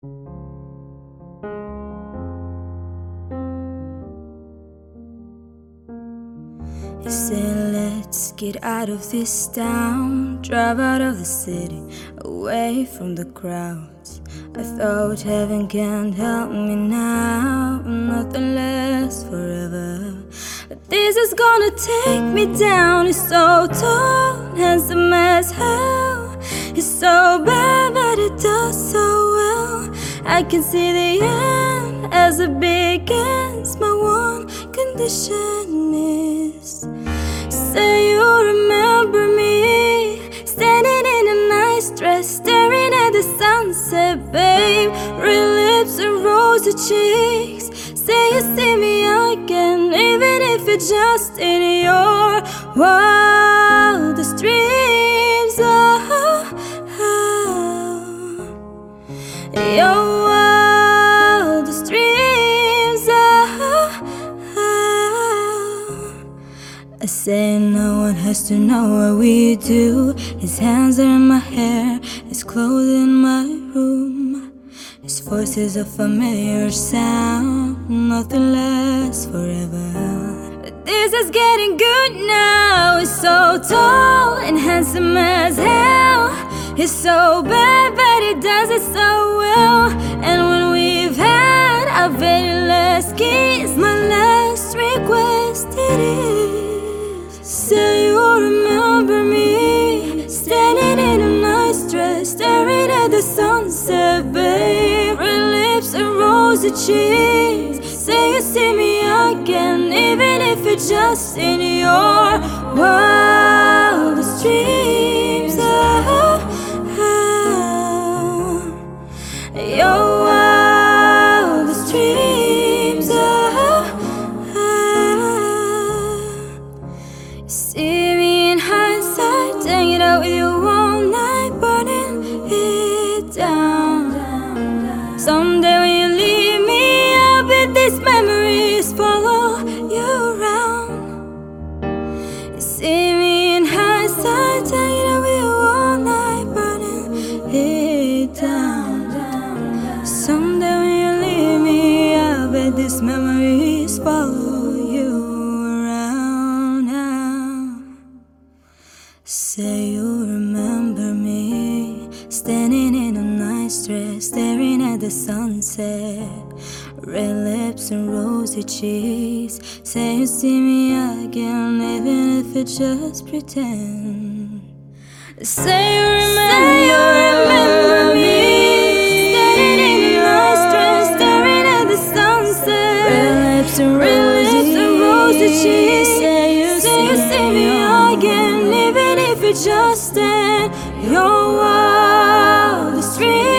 You say let's get out of this town, drive out of the city, away from the crowds. I thought heaven can't help me now, nothing lasts forever. But this is gonna take me down. He's so tall, handsome as hell. He's so bad but he does so well. I can see the end as it begins. My one condition is, say you remember me, standing in a nice dress, staring at the sunset, babe. Red lips and rosy cheeks. Say you see me again, even if it's just in your wildest dreams. Your wildest dreams. I say no one has to know what we do. His hands are in my hair, his clothes in my room. His voice is a familiar sound, nothing lasts forever. But this is getting good now. He's so tall and handsome as hell. He's so bad but he does it so well. And when we've had our very last kiss, my last request it is, say you remember me, standing in a nice dress, staring at the sunset, babe. Red lips and rosy cheeks. Say you see me again, even if it's just in your wildest dreams. Your wildest dreams. See me in hindsight, hanging out with you all night, burning it down. Someday when you leave me, I bet these memories follow you around. You see me in hindsight, hanging out with you all night, burning it down. Someday when you leave me, I bet these memories follow you around now. Say you remember me, standing in a nice dress, staring at the sunset. Red lips and rosy cheeks. Say you see me again, even if it's just pretend. Say you remember me, standing in a nice dress, staring at the sunset. Red lips and rosy cheeks. Say you see me again, even if it's just in your wildest dreams.